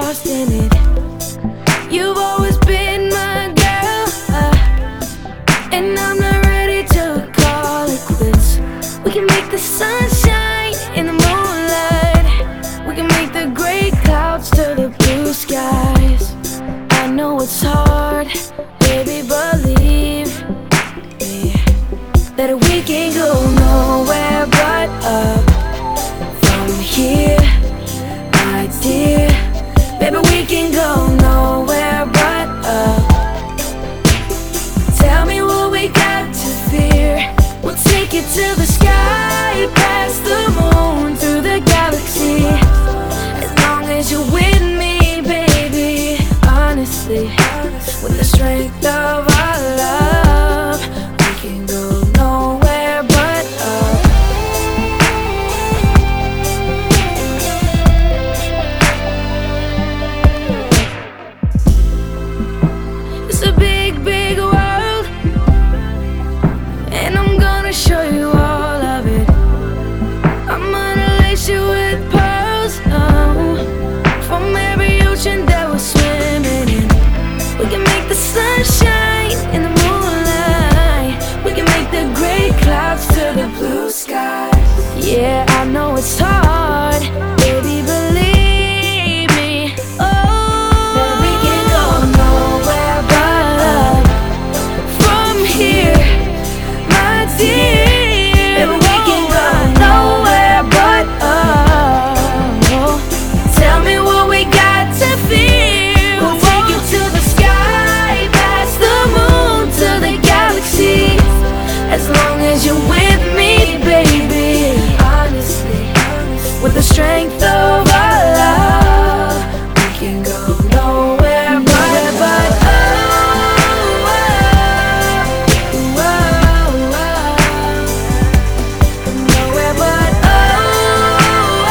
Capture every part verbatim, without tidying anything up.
lost in it. You've always been my girl, uh, and I'm not ready to call it quits. We can make the sun shine in the moonlight. We can make the gray clouds to the blue skies. I know it's hard, baby, believe me, that we can go nowhere but up from here, my dear. Baby, we can go nowhere but up. Tell me what we got to fear. We'll take it to the sky, past the moon, through the galaxy. As long as you're with me, baby. Honestly, with the strength of our love, we can go nowhere but up. It's a big, big world, and I'm gonna show you all of it. I'm gonna lace you with pearls, oh, from every ocean that we're swimming in. We can make the sun shine in the moonlight. We can make the gray clouds to the blue skies. Yeah, I know it's hard, baby, believe me. Oh, that we can go nowhere but up from here, my dear. Baby, we can go nowhere but up. Tell me what we got to fear. We'll take you to the sky, past the moon, to the galaxy. As long as you're with me, baby. Honestly, with the strength of our love, we can go nowhere but, but up. Oh, oh, oh. Nowhere but up.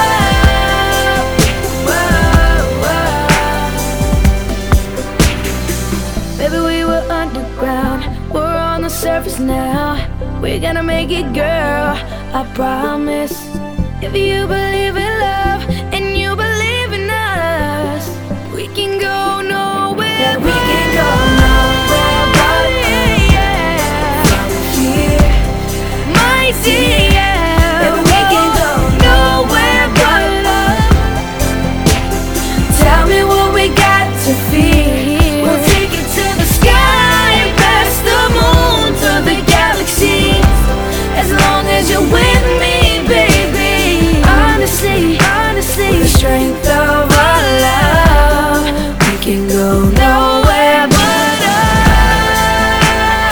Oh, oh, oh. Baby, we were underground, we're on the surface now. We're gonna make it, girl, I promise. If you believe in love and you believe in us, we can go nowhere. We can go nowhere but up from here, my dear. Baby, we can go nowhere but up. Tell me what we got to fear. We'll take it to the sky, past the moon, to the galaxy. As long as you're with me, baby. Honestly, honestly, with the strength of our love, we can go nowhere but up.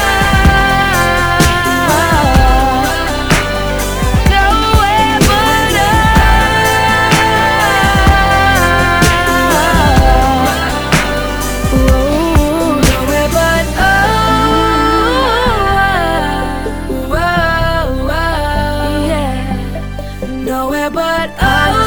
Nowhere but up. Ooh, nowhere but up. Whoa, whoa, yeah. Nowhere but up.